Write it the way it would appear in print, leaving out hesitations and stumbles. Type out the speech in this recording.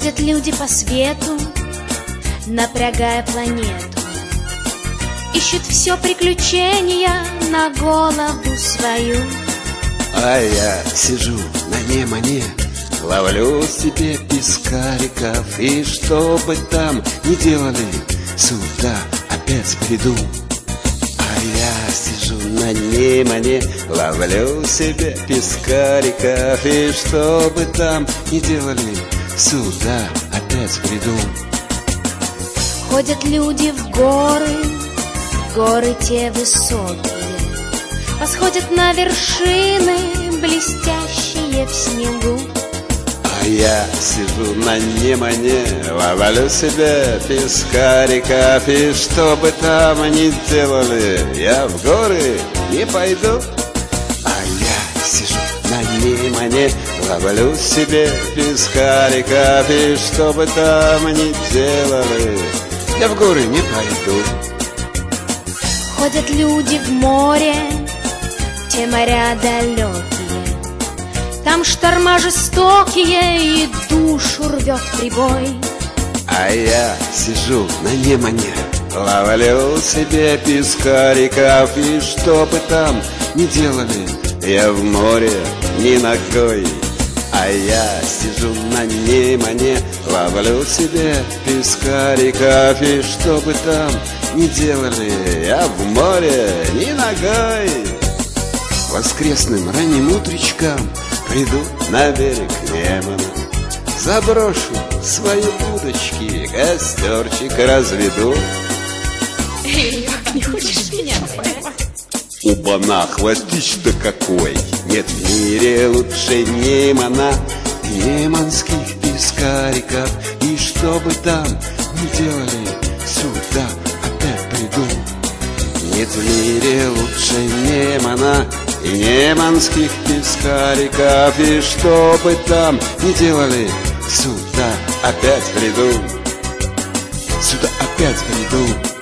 Ходят люди по свету, напрягая планету, ищут все приключения на голову свою. А я сижу на Немане, ловлю себе пескариков, и что бы там ни делали, сюда опять приду. А я сижу на Немане, ловлю себе пескариков, и что бы там ни делали, сюда опять приду. Ходят люди в горы, горы те высокие, восходят на вершины, блестящие в снегу. А я сижу на Немане, ловлю себе пескариков, и что бы там ни делали, я в горы не пойду. А я сижу на Немане, ловлю себе пескариков, и что бы там ни делали, я в горы не пойду. Ходят люди в море, те моря далекие, там шторма жестокие, и душу рвет прибой. А я сижу на Немане, ловлю себе пескариков, и что бы там ни делали, я в море ни ногой. А я сижу на Немане, ловлю себе пескариков, и что бы там ни делали, я в море ни ногой. Воскресным ранним утречком приду на берег Немана, заброшу свои удочки, костерчик разведу. Не хочешь меня поймать? Оба-на, хвостищ-то какой! Нет в мире лучше Немана, неманских пескариков, и что бы там ни делали, сюда опять приду. Нет в мире лучше Немана и неманских пескариков, и что бы там ни делали, сюда опять приду. Сюда опять приду.